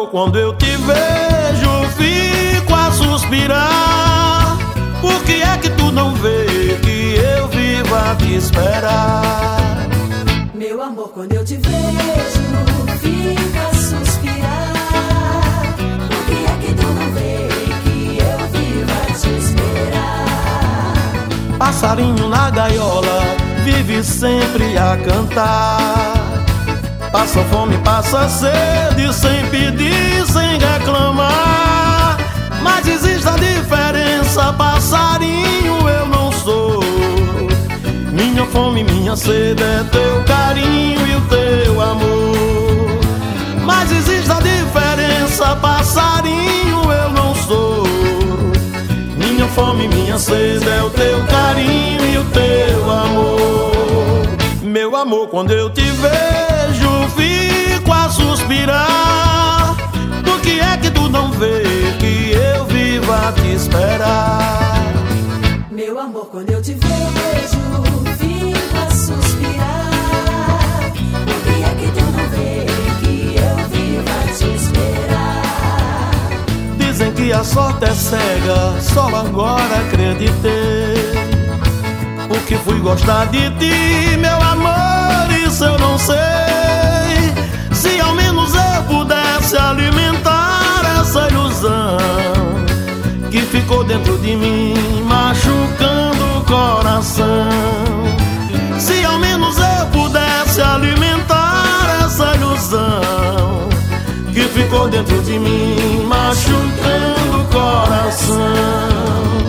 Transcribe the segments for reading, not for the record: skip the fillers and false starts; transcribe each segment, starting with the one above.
amor, quando eu te vejo, fico a suspirar. Por que é que tu não vê que eu vivo a te esperar? Meu amor, quando eu te vejo, fico a suspirar. Por que é que tu não vê que eu vivo a te esperar? Passarinho na gaiola vive sempre a cantar. Passa fome, passa sede, sem pedir, sem reclamar. Mas existe a diferença, passarinho eu não sou. Minha fome, minha sede é teu carinho e o teu amor. Mas existe a diferença, passarinho eu não sou. Minha fome, minha sede é o teu carinho e o teu amor. Meu amor, quando eu te vejo, fico a suspirar. Por que é que tu não vê que eu vivo a te esperar? Meu amor, quando eu te vejo, fico a suspirar. Por que é que tu não vê que eu vivo a te esperar? Dizem que a sorte é cega, só agora acreditei. Porque fui gostar de ti, meu amor, isso eu não sei. Se ao menos eu pudesse alimentar essa ilusão que ficou dentro de mim, machucando o coração. Se ao menos eu pudesse alimentar essa ilusão que ficou dentro de mim, machucando o coração.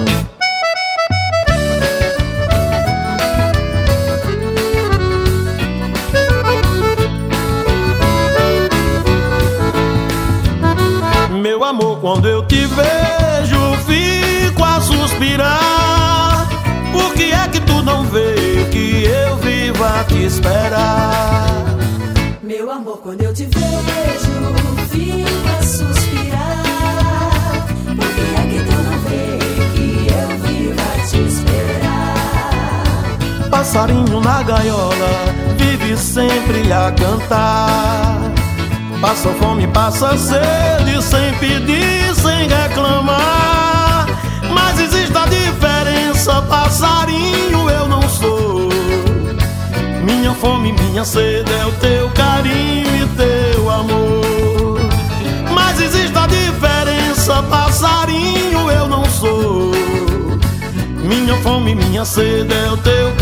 Meu amor, quando eu te vejo, fico a suspirar. Por que é que tu não vê que eu vivo a te esperar? Meu amor, quando eu te vejo, fico a suspirar. Por que é que tu não vê que eu vivo a te esperar? Passarinho na gaiola vive sempre a cantar. Passa fome, passa sede, sem pedir, sem reclamar. Mas existe a diferença, passarinho eu não sou. Minha fome, minha sede é o teu carinho e teu amor. Mas existe a diferença, passarinho eu não sou. Minha fome, minha sede é o teu